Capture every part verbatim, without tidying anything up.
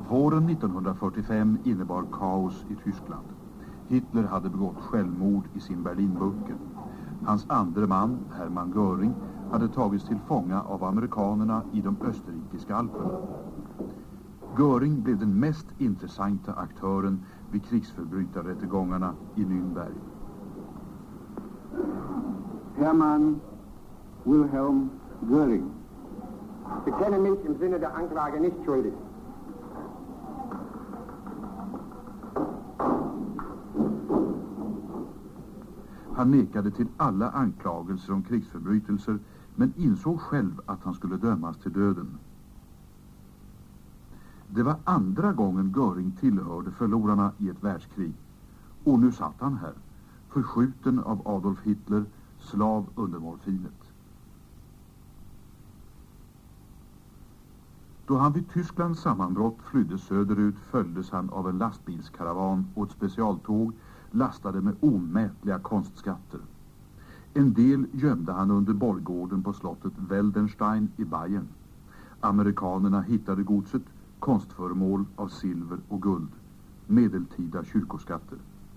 Våren nittonhundrafyrtiofem innebar kaos i Tyskland. Hitler hade begått självmord i sin Berlinbunker. Hans andre man, Hermann Göring, hade tagits till fånga av amerikanerna i de österrikiska alperna. Göring blev den mest intressanta aktören vid krigsförbrytarrättegångarna i Nürnberg. Hermann Wilhelm Göring. Bekenne mich im Sinne der Anklage nicht schuldig. Han nekade till alla anklagelser om krigsförbrytelser, men insåg själv att han skulle dömas till döden. Det var andra gången Göring tillhörde förlorarna i ett världskrig. Och nu satt han här, förskjuten av Adolf Hitler, slav under morfinet. Då han vid Tysklands sammanbrott flydde söderut följdes han av en lastbilskaravan och ett specialtåg lastade med omätliga konstskatter. En del gömde han under borggården på slottet Weldenstein i Bayern. Amerikanerna hittade godset, konstföremål av silver och guld, medeltida kyrkoskatter.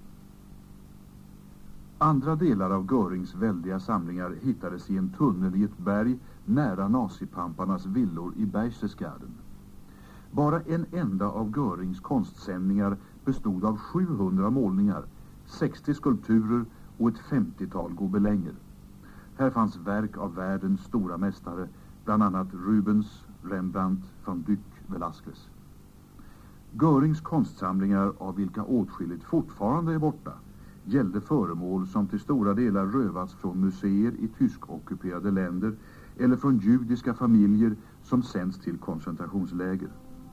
Andra delar av Görings väldiga samlingar hittades i en tunnel i ett berg nära nazipamparnas villor i Berchtesgaden. Bara en enda av Görings konstsändningar bestod av sjuhundra målningar, sextio skulpturer och ett femtiotal gobelänger. Här fanns verk av världens stora mästare, bland annat Rubens, Rembrandt, van Dyck, Velázquez. Görings konstsamlingar, av vilka åtskilligt fortfarande är borta, gällde föremål som till stora delar rövats från museer i tyskockuperade länder eller från judiska familjer som sänds till koncentrationsläger.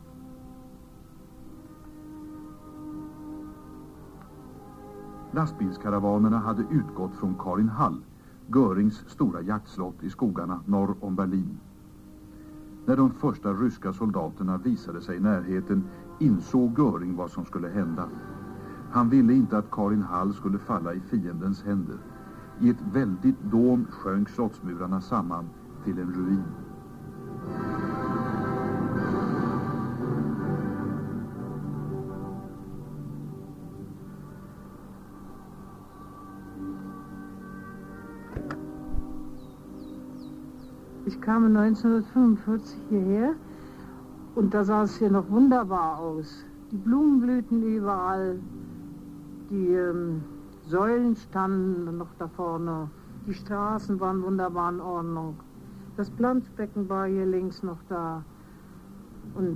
Lastbilskaravanerna hade utgått från Karinhall, Görings stora jaktslott i skogarna norr om Berlin. När de första ryska soldaterna visade sig i närheten insåg Göring vad som skulle hända. Han ville inte att Karinhall skulle falla i fiendens händer. I ett väldigt dån sjönk slottsmurarna samman till en ruin. Ich kam neunzehnhundertfünfundvierzig hierher und da sah es hier noch wunderbar aus. Die Blumen blühten überall, die ähm, Säulen standen noch da vorne, die Straßen waren wunderbar in Ordnung. Das Planschbecken war hier links noch da und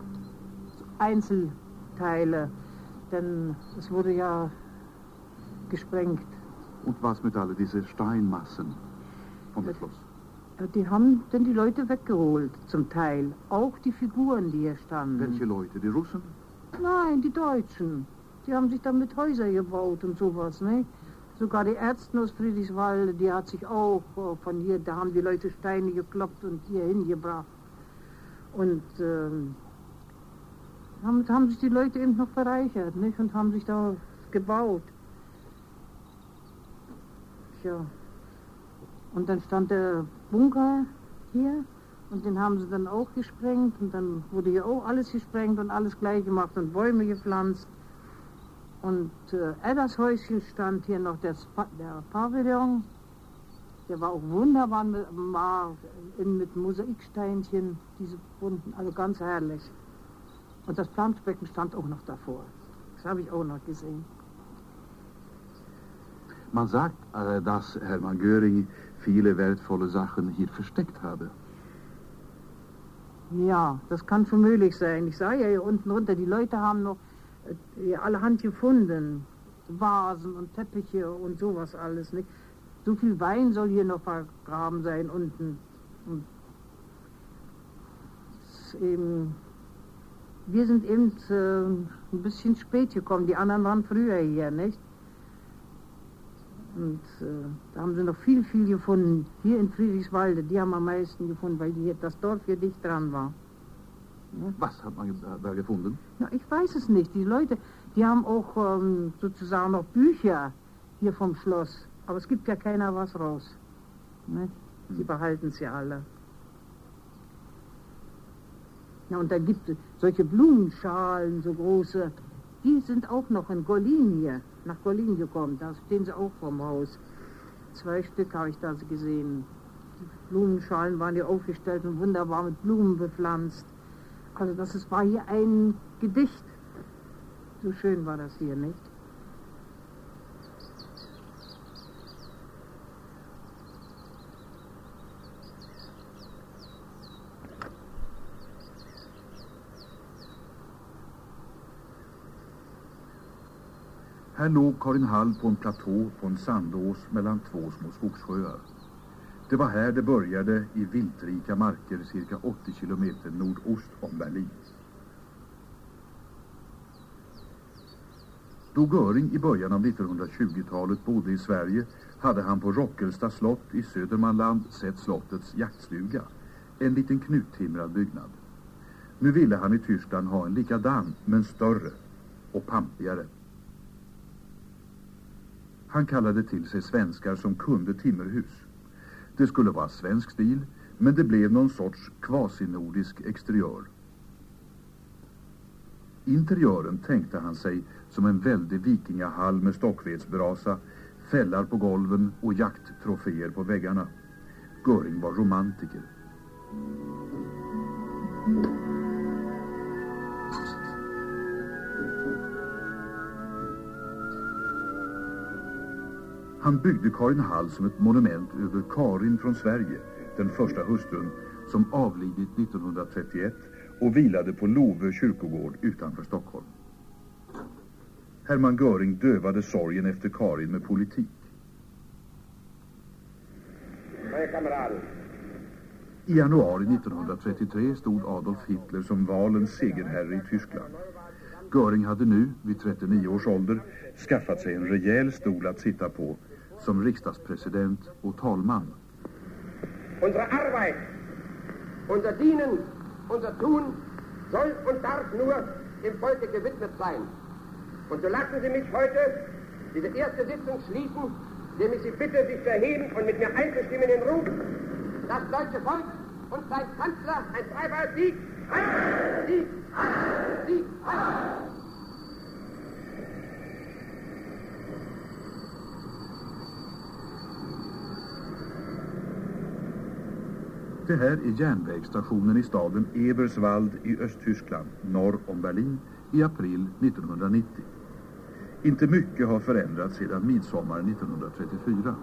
Einzelteile, denn es wurde ja gesprengt. Und was mit all diese Steinmassen vom Schloss? Die haben denn die Leute weggeholt, zum Teil. Auch die Figuren, die hier standen. Welche Leute? Die Russen? Nein, die Deutschen. Die haben sich dann mit Häuser gebaut und sowas, ne? Sogar die Ärzte aus Friedrichswalde, die hat sich auch von hier, da haben die Leute Steine geklopft und hier hingebracht. Und ähm, damit haben sich die Leute eben noch bereichert, nicht? Und haben sich da gebaut. Tja. Und dann stand der Bunker hier und den haben sie dann auch gesprengt und dann wurde hier auch alles gesprengt und alles gleich gemacht und Bäume gepflanzt. Und äh, Edders Häuschen stand hier noch der, Spa der Pavillon, der war auch wunderbar mit, war in, mit Mosaiksteinchen, diese bunten, also ganz herrlich. Und das Planschbecken stand auch noch davor, das habe ich auch noch gesehen. Man sagt, äh, dass Hermann Göring viele wertvolle Sachen hier versteckt habe. Ja, das kann schon möglich sein. Ich sah ja hier unten runter, die Leute haben noch äh, allerhand gefunden. Vasen und Teppiche und sowas alles, nicht? So viel Wein soll hier noch vergraben sein unten. Und eben, wir sind eben äh, ein bisschen spät gekommen, die anderen waren früher hier, nicht? Und äh, da haben sie noch viel, viel gefunden. Hier in Friedrichswalde, die haben am meisten gefunden, weil hier das Dorf hier dicht dran war. Ja? Was hat man da gefunden? Na, ich weiß es nicht. Die Leute, die haben auch ähm, sozusagen noch Bücher hier vom Schloss. Aber es gibt ja keiner was raus. Ne? Sie hm. behalten sie alle. Ja, und da gibt es solche Blumenschalen, so große, die sind auch noch in Golin hier, nach Golin gekommen, da stehen sie auch vorm Haus. Zwei Stück habe ich da gesehen. Die Blumenschalen waren hier aufgestellt und wunderbar mit Blumen bepflanzt. Also das ist, war hier ein Gedicht. So schön war das hier, nicht? Här låg Karinhall på en platå på en sandås mellan två små skogssjöar. Det var här det började i viltrika marker cirka åttio kilometer nordost om Berlin. Då Göring i början av nittonhundratjugotalet bodde i Sverige hade han på Rockelsta slott i Södermanland sett slottets jaktstuga, en liten knuttimrad byggnad. Nu ville han i Tyskland ha en likadan men större och pampigare. Han kallade till sig svenskar som kunde timmerhus. Det skulle vara svensk stil, men det blev någon sorts kvasinordisk exteriör. Interiören tänkte han sig som en väldig vikingahall med stockvedsbrasa, fällar på golven och jakttroféer på väggarna. Göring var romantiker. Han byggde Karinhall som ett monument över Karin från Sverige, den första hustrun som avlidit nittonhundratrettioett och vilade på Lovö kyrkogård utanför Stockholm. Hermann Göring dövade sorgen efter Karin med politik. I januari nittonhundratrettiotre stod Adolf Hitler som valens segerherre i Tyskland. Göring hade nu, vid trettionio års ålder, skaffat sig en rejäl stol att sitta på som riksdagspresident och talman. Unsere Arbeit, unser Dienen, unser Tun soll und darf nur dem Volke gewidmet sein. Und so lassen Sie mich heute diese erste Sitzung schließen, indem ich Sie bitte, sich zu erheben und mit mir einzustimmen in Ruf. Das deutsche Volk und sein Kanzler ein dreimal Sieg, Heil, Sieg, Heil, Sieg, Heil. Det här är järnvägsstationen i staden Eberswald i Östtyskland, norr om Berlin, i april nittonhundranittio. Inte mycket har förändrats sedan midsommar nittonhundratrettiofyra.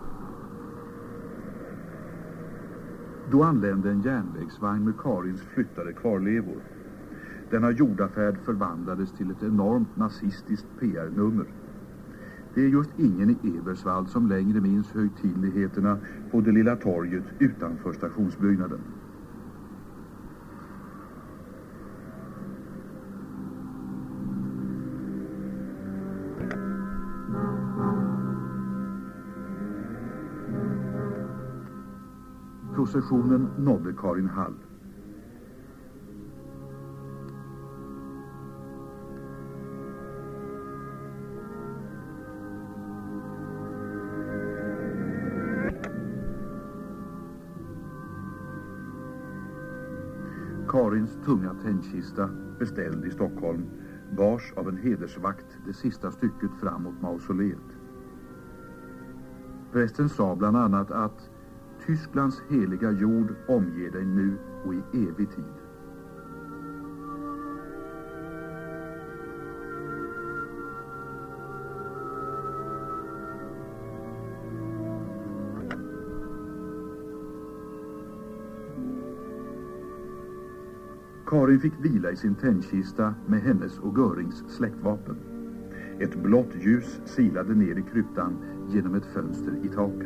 Då anlände en järnvägsvagn med Karins flyttade kvarlevor. Denna jordafärd förvandlades till ett enormt nazistiskt P R-nummer. Det är just ingen i Eberswald som längre minns högtidligheterna på det lilla torget utanför stationsbyggnaden. Processionen nådde Karinhall. Karins tunga tändkista, beställd i Stockholm, bars av en hedersvakt det sista stycket fram mot mausoleet. Prästen sa bland annat att Tysklands heliga jord omger dig nu och i evig tid. Karin fick vila i sin tändkista med hennes och Görings släktvapen. Ett blått ljus silade ner i kryptan genom ett fönster i taket.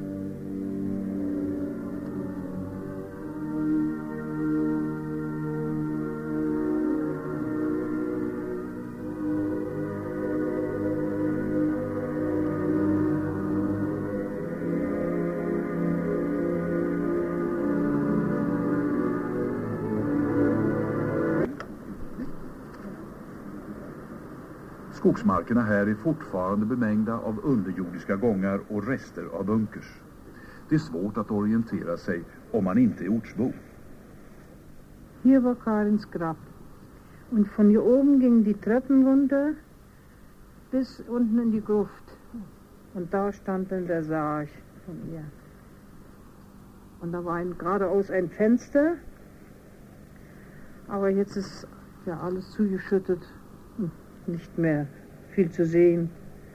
Skogsmarkerna här är fortfarande bemängda av underjordiska gångar och rester av bunkers. Det är svårt att orientera sig om man inte är ortsbo. Hier war Karins Grab. Und von hier oben gingen die Treppen runter bis unten in die Gruft. Und da stand dann der Sarg von ihr. Und da war ein, geradeaus ein Fenster. Aber jetzt ist ja alles zugeschüttet und nicht mehr viel zu sehen.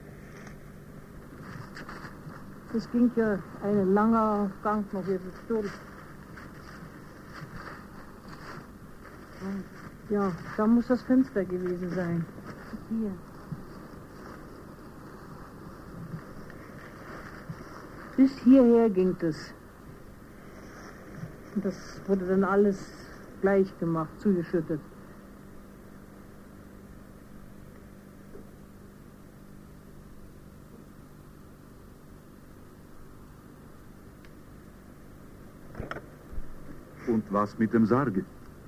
Es ging ja ein langer Gang noch hier durch. Ja, da muss das Fenster gewesen sein. Hier. Bis hierher ging es. Und das wurde dann alles gleich gemacht, zugeschüttet. Und was mit dem Sarg?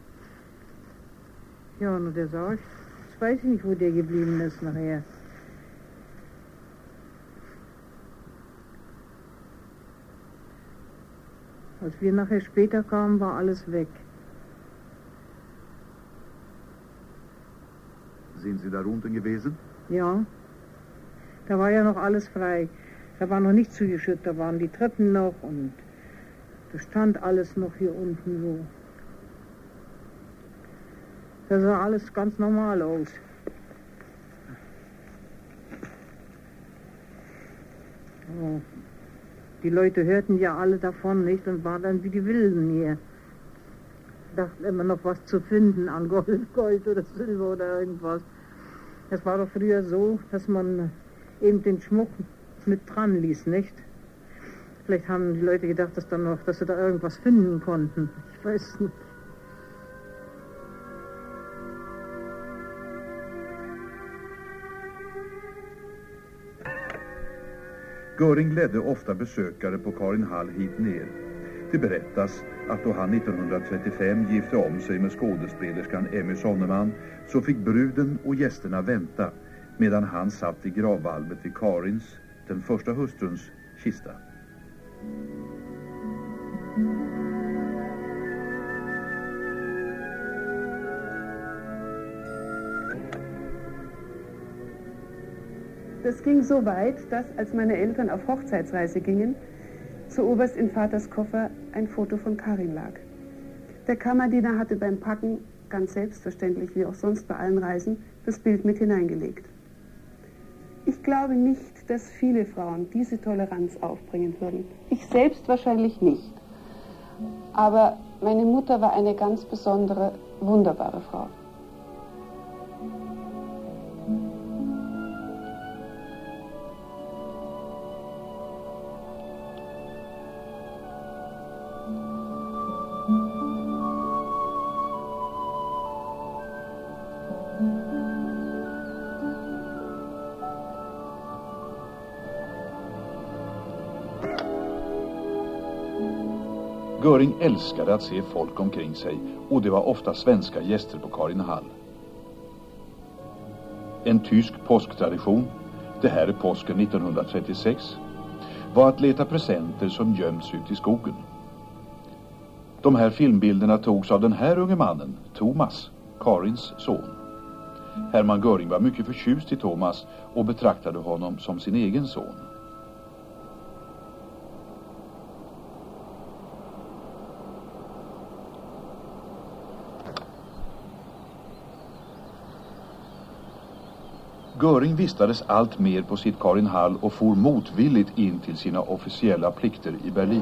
Ja, nur der Sarg, ich weiß nicht, wo der geblieben ist nachher. Als wir nachher später kamen, war alles weg. Sind Sie da unten gewesen? Ja, da war ja noch alles frei. Da war noch nicht zugeschüttet, da waren die Treppen noch und da stand alles noch hier unten so. Da sah alles ganz normal aus. Oh. Die Leute hörten ja alle davon nicht und waren dann wie die Wilden hier. Dachten immer noch was zu finden an Gold, Gold oder Silber oder irgendwas. Es war doch früher so, dass man eben den Schmuck mit dran ließ, nicht? Vielleicht haben die Leute gedacht, dass, dann noch, dass sie da irgendwas finden konnten. Ich weiß nicht. Göring ledde ofta besökare på Karin Hall hit ner. Det berättas att då han nittonhundratrettiofem gifte om sig med skådespelerskan Emmy Sonneman så fick bruden och gästerna vänta medan han satt i gravvalvet vid Karins, den första hustruns, kista. Das ging so weit, dass, als meine Eltern auf Hochzeitsreise gingen, zuoberst in Vaters Koffer ein Foto von Karin lag. Der Kammerdiener hatte beim Packen, ganz selbstverständlich wie auch sonst bei allen Reisen, das Bild mit hineingelegt. Ich glaube nicht, dass viele Frauen diese Toleranz aufbringen würden. Ich selbst wahrscheinlich nicht. Aber meine Mutter war eine ganz besondere, wunderbare Frau. Göring älskade att se folk omkring sig och det var ofta svenska gäster på Karin Hall. En tysk påsktradition, det här är påsken nittonhundratrettiosex, var att leta presenter som gömts ut i skogen. De här filmbilderna togs av den här unge mannen, Thomas, Karins son. Hermann Göring var mycket förtjust i Thomas och betraktade honom som sin egen son. Göring vistades allt mer på sitt Karin Hall och for motvilligt in till sina officiella plikter i Berlin.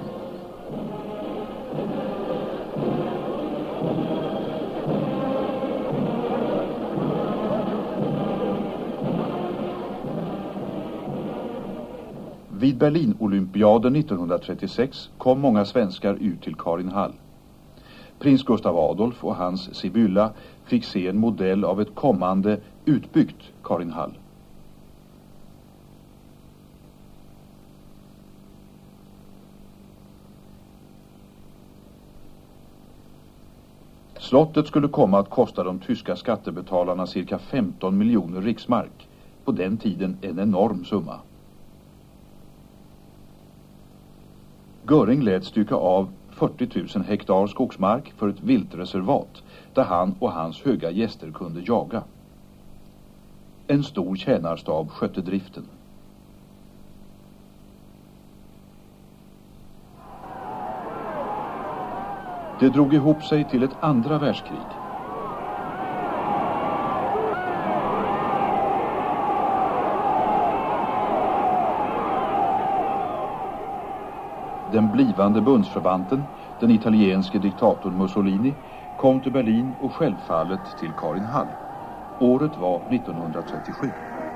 Vid Berlin-olympiaden nittonhundratrettiosex kom många svenskar ut till Karin Hall. Prins Gustav Adolf och hans Sibylla fick se en modell av ett kommande utbyggt Karin Hall. Slottet skulle komma att kosta de tyska skattebetalarna cirka femton miljoner riksmark. På den tiden en enorm summa. Göring lät stycka av fyrtio tusen hektar skogsmark för ett viltreservat där han och hans höga gäster kunde jaga. En stor tjänarstab skötte driften. Det drog ihop sig till ett andra världskrig. Den blivande bundsförvanten, den italienske diktatorn Mussolini, kom till Berlin och självfallet till Karin Hall. Året var nittonhundratrettiosju.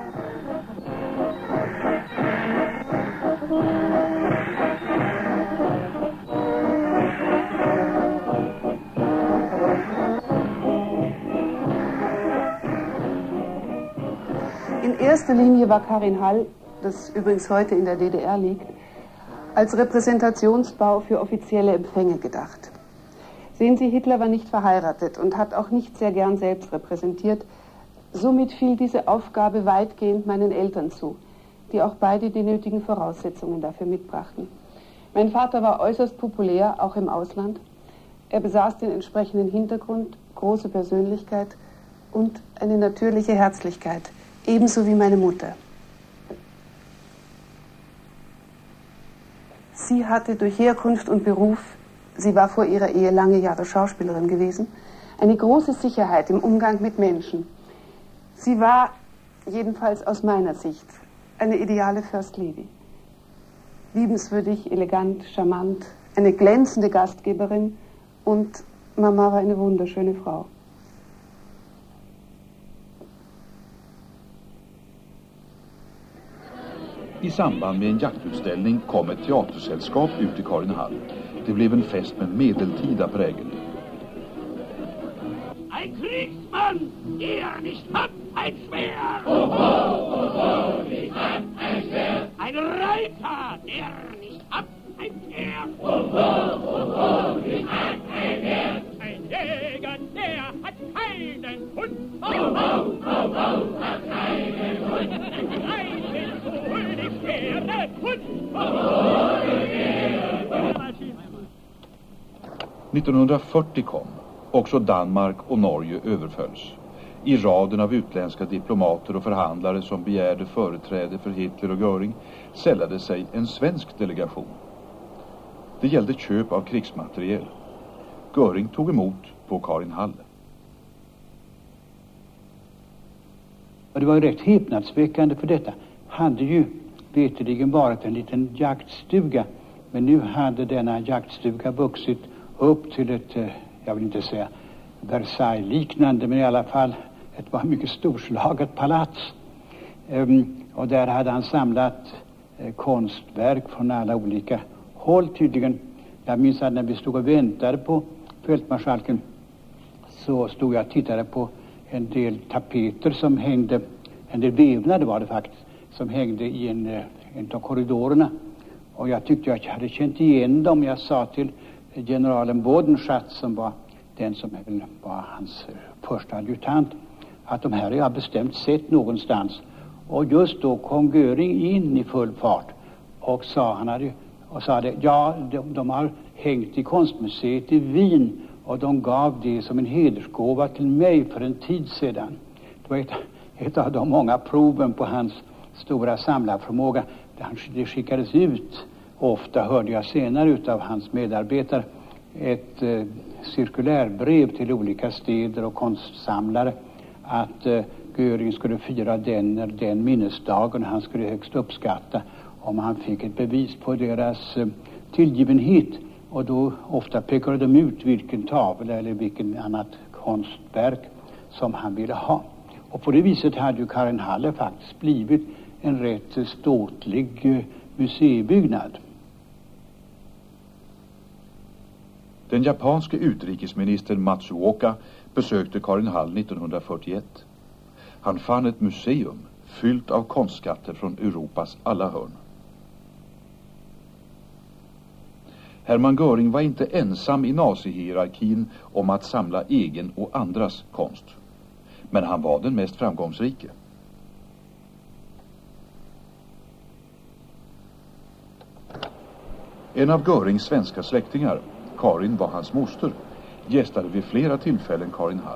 In erster Linie war Karin Hall, das übrigens heute in der D D R liegt, als Repräsentationsbau für offizielle Empfänge gedacht. Sehen Sie, Hitler war nicht verheiratet und hat auch nicht sehr gern selbst repräsentiert. Somit fiel diese Aufgabe weitgehend meinen Eltern zu, die auch beide die nötigen Voraussetzungen dafür mitbrachten. Mein Vater war äußerst populär, auch im Ausland. Er besaß den entsprechenden Hintergrund, große Persönlichkeit und eine natürliche Herzlichkeit, ebenso wie meine Mutter. Sie hatte durch Herkunft und Beruf, sie war vor ihrer Ehe lange Jahre Schauspielerin gewesen, eine große Sicherheit im Umgang mit Menschen. Sie war, jedenfalls aus meiner Sicht, eine ideale First Lady. Liebenswürdig, elegant, charmant, eine glänzende Gastgeberin und Mama war eine wunderschöne Frau. I samband med en jaktutställning kom ett teatersällskap ut i Karin Hall. Det blev en fest med medeltida prägel. Ein Kriegsmann, der nicht hat ein Schwert. Oh, oh, oh, oh, nicht hat ein Schwert. Ein Reiter, der nicht hat ein Pferd. Oh, oh, oh, oh, nicht hat ein Pferd. Ein Jäger, der hat keinen Hund. Oh, oh, oh, oh, hat keinen Hund. Reiten so die Pferde Hund. Oh, oh, die Pferde Hund. nittonhundrafyrtio kom. Också Danmark och Norge överfölls. I raden av utländska diplomater och förhandlare som begärde företräde för Hitler och Göring sällade sig en svensk delegation. Det gällde köp av krigsmateriel. Göring tog emot på Karin Hall. Och det var ju rätt häpnadsväckande, för detta hade ju veterligen varit en liten jaktstuga. Men nu hade denna jaktstuga vuxit upp till ett, jag vill inte säga Versailles-liknande, men i alla fall ett var mycket storslaget palats. Um, och där hade han samlat eh, konstverk från alla olika håll tydligen. Jag minns att när vi stod och väntade på fältmarskalken så stod jag och tittade på en del tapeter som hängde, en del vävnader var det faktiskt, som hängde i en, en av korridorerna. Och jag tyckte att jag hade känt igen dem. Jag sa till generalen Bodenschatz, som var den som var hans första adjutant, att de här har jag bestämt sett någonstans. Och just då kom Göring in i full fart och sa, han hade, och sa det, ja, de, de har hängt i konstmuseet i Wien och de gav det som en hedersgåva till mig för en tid sedan. Det var ett, ett av de många proven på hans stora samlarförmåga. Det skickades ut, ofta hörde jag senare utav hans medarbetare, ett eh, cirkulärbrev till olika städer och konstsamlare att eh, Göring skulle fira den eller den minnesdagen. Han skulle högst uppskatta om han fick ett bevis på deras eh, tillgivenhet. Och då ofta pekade de ut vilken tavla eller vilken annat konstverk som han ville ha. Och på det viset hade ju Karin Hall faktiskt blivit en rätt ståtlig eh, museibyggnad. Den japanske utrikesministern Matsuoka besökte Karin Hall nittonhundrafyrtioett. Han fann ett museum fyllt av konstskatter från Europas alla hörn. Hermann Göring var inte ensam i nazihierarkin om att samla egen och andras konst. Men han var den mest framgångsrike. En av Görings svenska släktingar, Karin var hans moster, gästade vid flera tillfällen Karin Hall.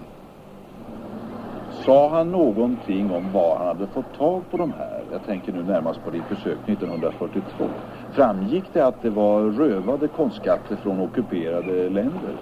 Sa han någonting om var han hade fått tag på de här? Jag tänker nu närmast på ditt besök nittonhundrafyrtiotvå. Framgick det att det var rövade konstskatter från ockuperade länder?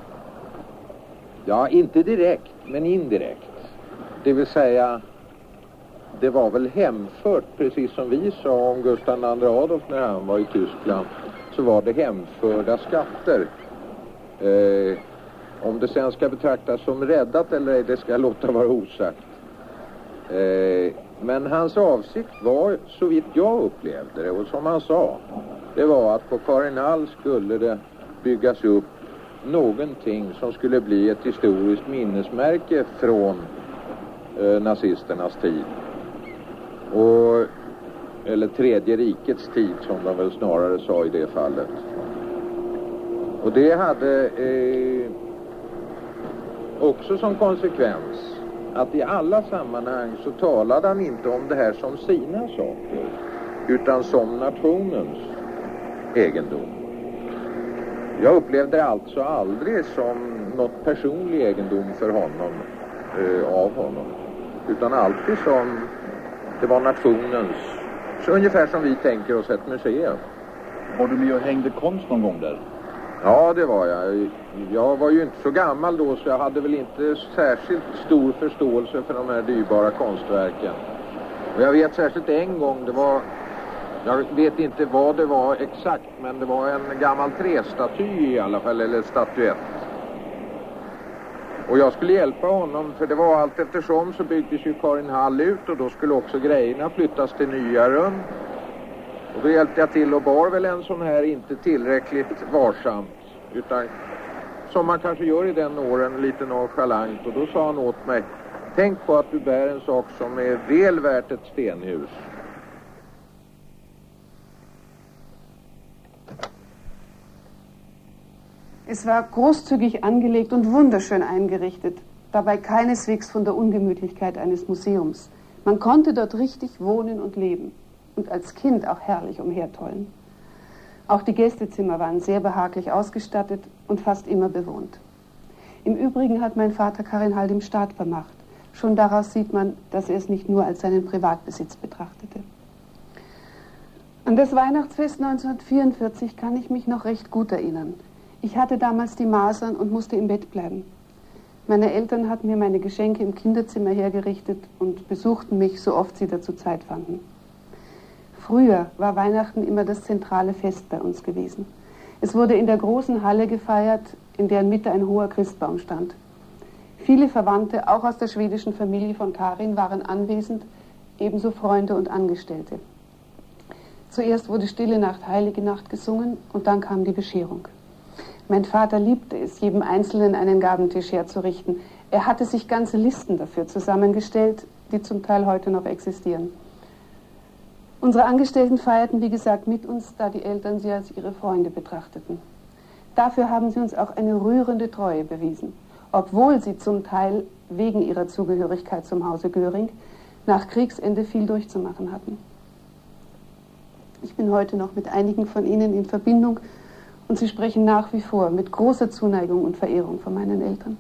Ja, inte direkt, men indirekt. Det vill säga, det var väl hemfört, precis som vi sa om Gustav den andre Adolf när han var i Tyskland, så var det hemförda skatter. Eh, om det sen ska betraktas som räddat eller ej, det ska jag låta vara osagt. Eh, men hans avsikt var, så vitt jag upplevde det, och som han sa, det var att på Karin Hall skulle det byggas upp någonting som skulle bli ett historiskt minnesmärke från eh, nazisternas tid. Och, eller tredje rikets tid, som de väl snarare sa i det fallet. Och det hade eh, också som konsekvens att i alla sammanhang så talade han inte om det här som sina saker, utan som nationens egendom. Jag upplevde det alltså aldrig som något personlig egendom för honom, eh, av honom, utan alltid som det var nationens, så ungefär som vi tänker oss ett museum. Var du med och hängde konst någon gång där? Ja, det var jag. Jag var ju inte så gammal då, så jag hade väl inte särskilt stor förståelse för de här dyrbara konstverken. Och jag vet särskilt en gång, det var, jag vet inte vad det var exakt, men det var en gammal trästaty i alla fall, eller statyett. Och jag skulle hjälpa honom, för det var allt eftersom så byggdes ju Karin Hall ut, och då skulle också grejerna flyttas till nya rum. Och då hjälpte jag till och bar väl en sån här inte tillräckligt varsamt, utan som man kanske gör i den åren, lite nonchalant. Och då sa han åt mig, tänk på att du bär en sak som är väl värt ett stenhus. Es war großzügig angelegt und wunderschön eingerichtet, dabei keineswegs von der Ungemütlichkeit eines Museums. Man konnte dort richtig wohnen und leben und als Kind auch herrlich umhertollen. Auch die Gästezimmer waren sehr behaglich ausgestattet und fast immer bewohnt. Im Übrigen hat mein Vater Karin Hall dem Staat vermacht. Schon daraus sieht man, dass er es nicht nur als seinen Privatbesitz betrachtete. An das Weihnachtsfest neunzehnhundertvierundvierzig kann ich mich noch recht gut erinnern. Ich hatte damals die Masern und musste im Bett bleiben. Meine Eltern hatten mir meine Geschenke im Kinderzimmer hergerichtet und besuchten mich, so oft sie dazu Zeit fanden. Früher war Weihnachten immer das zentrale Fest bei uns gewesen. Es wurde in der großen Halle gefeiert, in deren Mitte ein hoher Christbaum stand. Viele Verwandte, auch aus der schwedischen Familie von Karin, waren anwesend, ebenso Freunde und Angestellte. Zuerst wurde Stille Nacht, Heilige Nacht gesungen und dann kam die Bescherung. Mein Vater liebte es, jedem Einzelnen einen Gabentisch herzurichten. Er hatte sich ganze Listen dafür zusammengestellt, die zum Teil heute noch existieren. Unsere Angestellten feierten, wie gesagt, mit uns, da die Eltern sie als ihre Freunde betrachteten. Dafür haben sie uns auch eine rührende Treue bewiesen, obwohl sie zum Teil wegen ihrer Zugehörigkeit zum Hause Göring nach Kriegsende viel durchzumachen hatten. Ich bin heute noch mit einigen von ihnen in Verbindung und sie sprechen nach wie vor mit großer Zuneigung und Verehrung von meinen Eltern.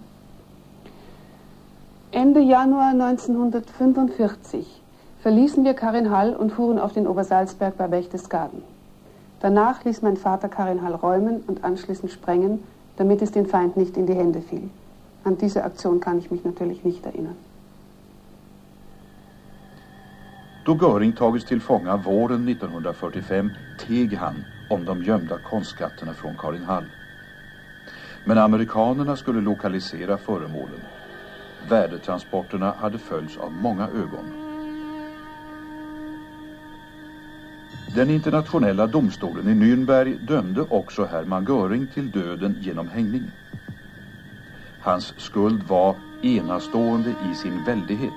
Ende Januar neunzehnhundertfünfundvierzig verließen wir Karin Hall und fuhren auf den Obersalzberg bei Berchtesgaden. Danach ließ mein Vater Karin Hall räumen und anschließend sprengen, damit es den Feind nicht in die Hände fiel. An diese Aktion kann ich mich natürlich nicht erinnern. Då Göring tagits till fånga våren nittonhundrafyrtiofem teg han om de gömda konstskatterna från Karin Hall. Men amerikanerna skulle lokalisera föremålen. Värdetransporterna hade följts av många ögon. Den internationella domstolen i Nürnberg dömde också Hermann Göring till döden genom hängning. Hans skuld var enastående i sin väldighet.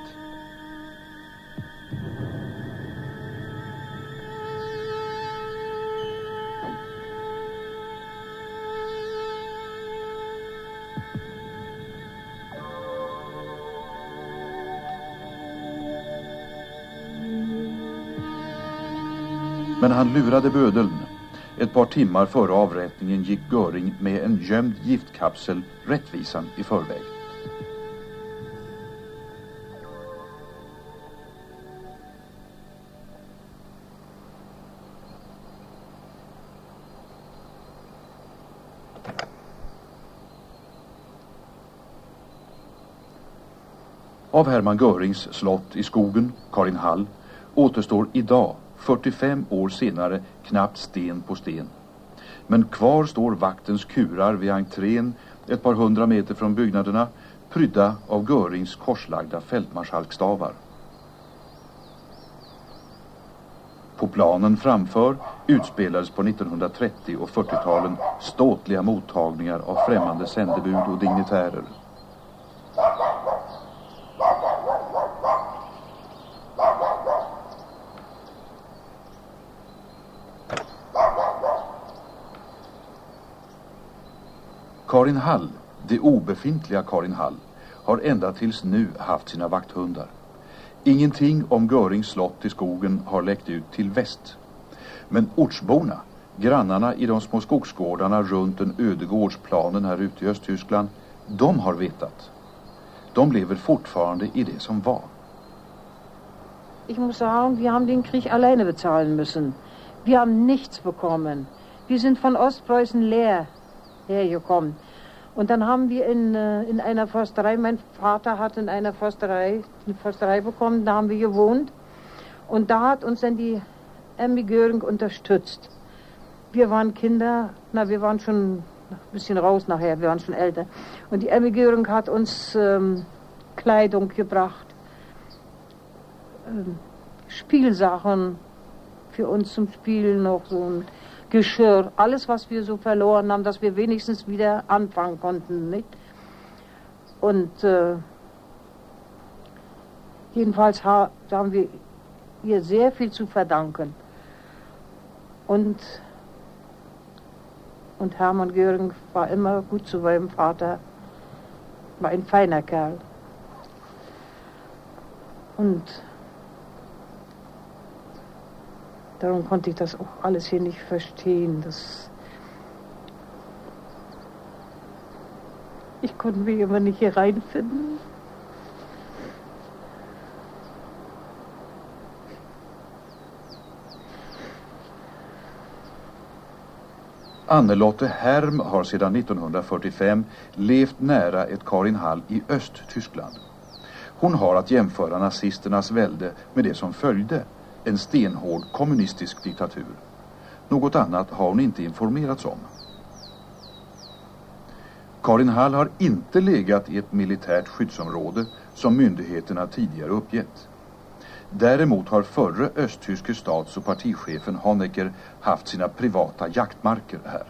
Men han lurade bödeln. Ett par timmar före avrättningen gick Göring med en gömd giftkapsel rättvisan i förväg. Av Hermann Görings slott i skogen, Karinhall, återstår idag, fyrtiofem år senare, knappt sten på sten. Men kvar står vaktens kurar vid entrén, ett par hundra meter från byggnaderna, prydda av Görings korslagda fältmarskalkstavar. På planen framför utspelades på nittonhundratrettio- och fyrtiotalen ståtliga mottagningar av främmande sändebud och dignitärer. Karinhall, det obefintliga Karinhall, har ända tills nu haft sina vakthundar. Ingenting om Görings slott i skogen har läckt ut till väst. Men ortsborna, grannarna i de små skogsgårdarna runt den ödegårdsplanen här ute i Östtyskland, de har vetat. De lever fortfarande i det som var. Ich muss sagen, wir haben den Krieg alleine bezahlen müssen. Wir haben nichts bekommen. Wir sind von Ostpreußen leer hergekommen. Und dann haben wir in, in einer Försterei, mein Vater hat in einer Försterei, eine Försterei bekommen, da haben wir gewohnt. Und da hat uns dann die Emmy Göring unterstützt. Wir waren Kinder, na wir waren schon ein bisschen raus nachher, wir waren schon älter. Und die Emmy Göring hat uns ähm, Kleidung gebracht, ähm, Spielsachen für uns zum Spielen noch so ein Geschirr, alles was wir so verloren haben, dass wir wenigstens wieder anfangen konnten, nicht? Und äh, jedenfalls ha haben wir ihr sehr viel zu verdanken. Und, und Hermann Göring war immer gut zu meinem Vater, war ein feiner Kerl. Und darum konnte ich das auch alles hier nicht verstehen. Das ich konnte mich immer nicht hier reinfinden. Annelotte Herm har sedan nittonhundrafyrtiofem levt nära ett Karinhall i Östtyskland. Hon har att jämföra nazisternas välde med det som följde, en stenhård kommunistisk diktatur. Något annat har hon inte informerats om. Karinhall har inte legat i ett militärt skyddsområde som myndigheterna tidigare uppgett. Däremot har förre östtyske stats- och partichefen Honecker haft sina privata jaktmarker här.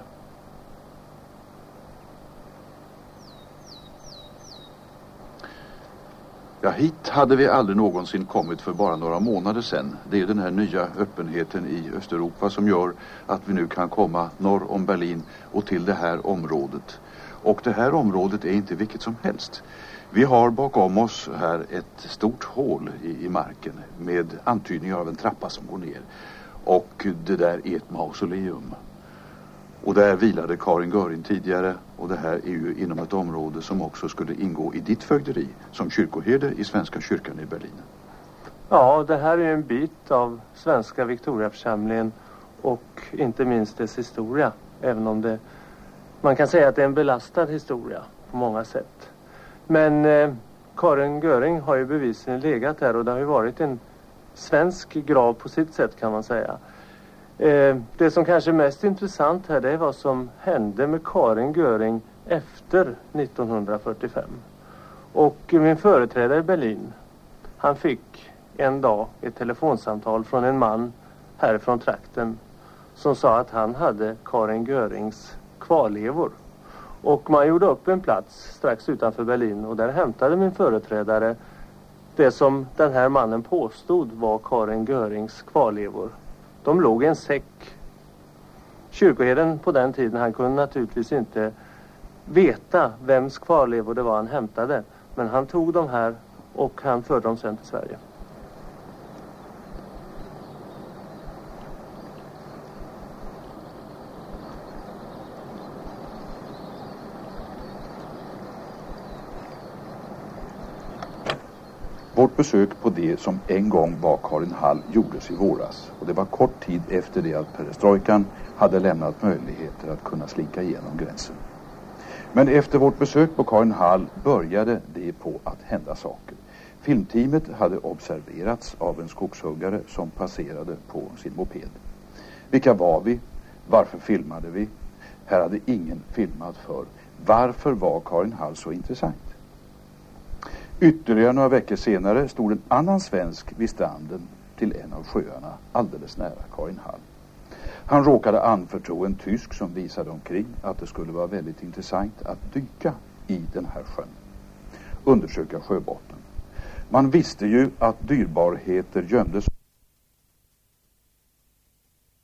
Ja, hit hade vi aldrig någonsin kommit för bara några månader sedan. Det är den här nya öppenheten i Östeuropa som gör att vi nu kan komma norr om Berlin och till det här området. Och det här området är inte vilket som helst. Vi har bakom oss här ett stort hål i, i marken med antydningar av en trappa som går ner. Och det där är ett mausoleum. Och där vilade Karin Göring tidigare, och det här är ju inom ett område som också skulle ingå i ditt fögderi som kyrkoherde i Svenska kyrkan i Berlin. Ja, det här är en bit av Svenska Victoriaförsamlingen och inte minst dess historia. Även om det, man kan säga att det är en belastad historia på många sätt. Men eh, Karin Göring har ju bevisligen legat här, och det har ju varit en svensk grav på sitt sätt, kan man säga. Eh, det som kanske är mest intressant här, det är vad som hände med Karin Göring efter nittonhundrafyrtiofem. Och min företrädare i Berlin, han fick en dag ett telefonsamtal från en man härifrån trakten som sa att han hade Karin Görings kvarlevor. Och man gjorde upp en plats strax utanför Berlin, och där hämtade min företrädare det som den här mannen påstod var Karin Görings kvarlevor. De låg i en säck. Kyrkoherden på den tiden, han kunde naturligtvis inte veta vems kvarlevor det var han hämtade. Men han tog de här och han förde dem sen till Sverige. Vårt besök på det som en gång var Karin Hall gjordes i våras, och det var kort tid efter det att perestrojkan hade lämnat möjligheter att kunna slinka igenom gränsen. Men efter vårt besök på Karin Hall började det på att hända saker. Filmteamet hade observerats av en skogshuggare som passerade på sin moped. Vilka var vi? Varför filmade vi? Här hade ingen filmat för. Varför var Karin Hall så intressant? Ytterligare några veckor senare stod en annan svensk vid stranden till en av sjöarna alldeles nära Karin Hall. Han råkade anförtro en tysk som visade omkring att det skulle vara väldigt intressant att dyka i den här sjön. Undersöka sjöbotten. Man visste ju att dyrbarheter gömdes